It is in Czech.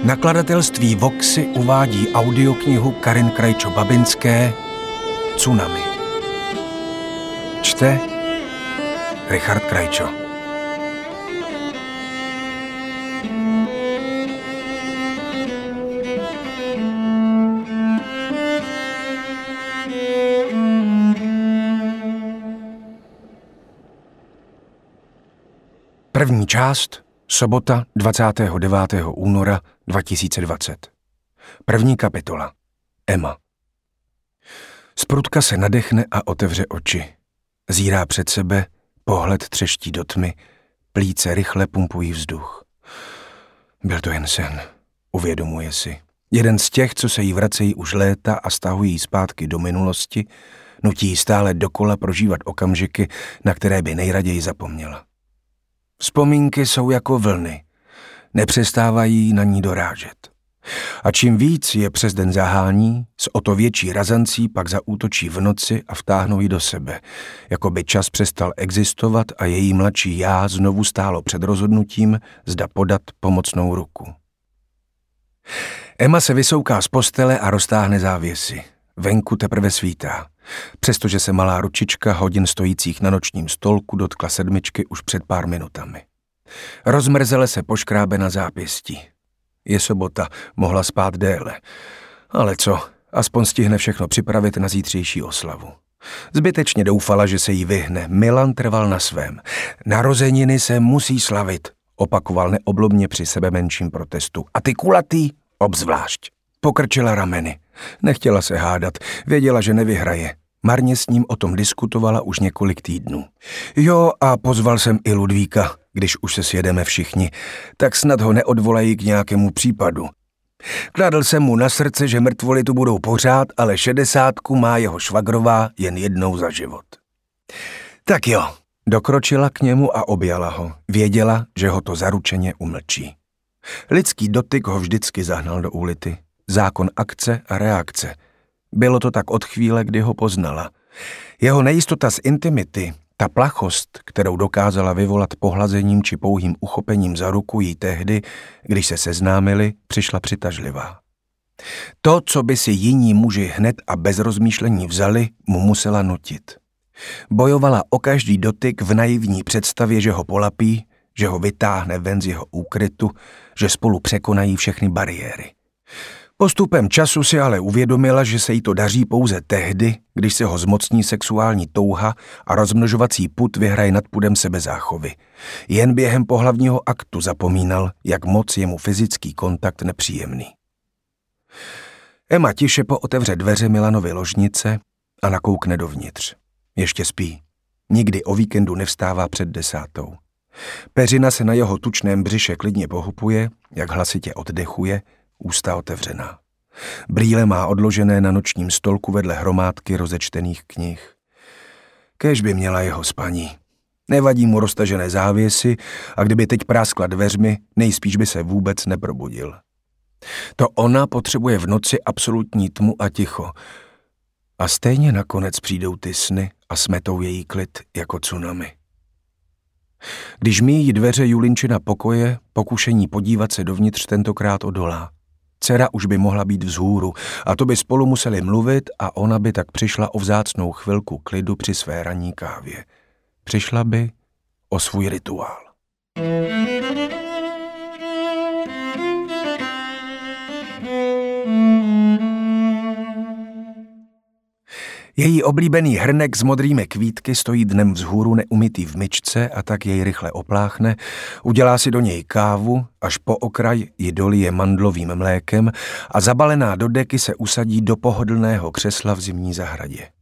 Nakladatelství Voxy uvádí audioknihu Karin Krajčo-Babinské Tsunami. Čte Richard Krajčo. První část, sobota 29. února 2020. První kapitola. Emma. Zprudka se nadechne a otevře oči. Zírá před sebe, pohled třeští do tmy, plíce rychle pumpují vzduch. Byl to jen sen, uvědomuje si. Jeden z těch, co se jí vracejí už léta a stahují zpátky do minulosti, nutí stále dokola prožívat okamžiky, na které by nejraději zapomněla. Vzpomínky jsou jako vlny. Nepřestávají na ní dorážet. A čím víc je přes den zahání, s o to větší razancí pak zaútočí v noci a vtáhnou ji do sebe, jako by čas přestal existovat a její mladší já znovu stálo před rozhodnutím, zda podat pomocnou ruku. Emma se vysouká z postele a roztáhne závěsy. Venku teprve svítá. Přestože se malá ručička hodin stojících na nočním stolku dotkla 7 už před pár minutami. Rozmrzele se poškrábe na zápěstí. Je sobota, mohla spát déle. Ale co, aspoň stihne všechno připravit na zítřejší oslavu. Zbytečně doufala, že se jí vyhne. Milan trval na svém. Narozeniny se musí slavit, opakoval neoblomně při sebe menším protestu. A ty kulatý obzvlášť. Pokrčila rameny. Nechtěla se hádat, věděla, že nevyhraje. Marně s ním o tom diskutovala už několik týdnů. Jo, a pozval jsem i Ludvíka, když už se sjedeme všichni, tak snad ho neodvolají k nějakému případu. Kladl jsem mu na srdce, že mrtvoly tu budou pořád, ale 60 má jeho švagrová jen jednou za život. Tak jo, dokročila k němu a objala ho. Věděla, že ho to zaručeně umlčí. Lidský dotyk ho vždycky zahnal do úlity. Zákon akce a reakce. Bylo to tak od chvíle, kdy ho poznala. Jeho nejistota z intimity, ta plachost, kterou dokázala vyvolat pohlazením či pouhým uchopením za ruku, jí tehdy, když se seznámili, přišla přitažlivá. To, co by si jiní muži hned a bez rozmýšlení vzali, mu musela nutit. Bojovala o každý dotyk v naivní představě, že ho polapí, že ho vytáhne ven z jeho úkrytu, že spolu překonají všechny bariéry. Postupem času si ale uvědomila, že se jí to daří pouze tehdy, když se ho zmocní sexuální touha a rozmnožovací pud vyhraje nad pudem sebezáchovy. Jen během pohlavního aktu zapomínal, jak moc je mu fyzický kontakt nepříjemný. Emma tiše pootevře dveře Milanovi ložnice a nakoukne dovnitř. Ještě spí. Nikdy o víkendu nevstává před 10. Peřina se na jeho tučném břiše klidně pohupuje, jak hlasitě oddechuje, ústa otevřená. Brýle má odložené na nočním stolku vedle hromádky rozečtených knih. Kéž by měla jeho spaní. Nevadí mu roztažené závěsy a kdyby teď práskla dveřmi, nejspíš by se vůbec neprobudil. To ona potřebuje v noci absolutní tmu a ticho. A stejně nakonec přijdou ty sny a smetou její klid jako tsunami. Když míjí dveře Julinčina pokoje, pokušení podívat se dovnitř tentokrát odolá. Dcera už by mohla být vzhůru a to by spolu museli mluvit a ona by tak přišla o vzácnou chvilku klidu při své ranní kávě. Přišla by o svůj rituál. Její oblíbený hrnek s modrými kvítky stojí dnem vzhůru neumytý v myčce a tak jej rychle opláchne, udělá si do něj kávu, až po okraj ji dolije mandlovým mlékem a zabalená do deky se usadí do pohodlného křesla v zimní zahradě.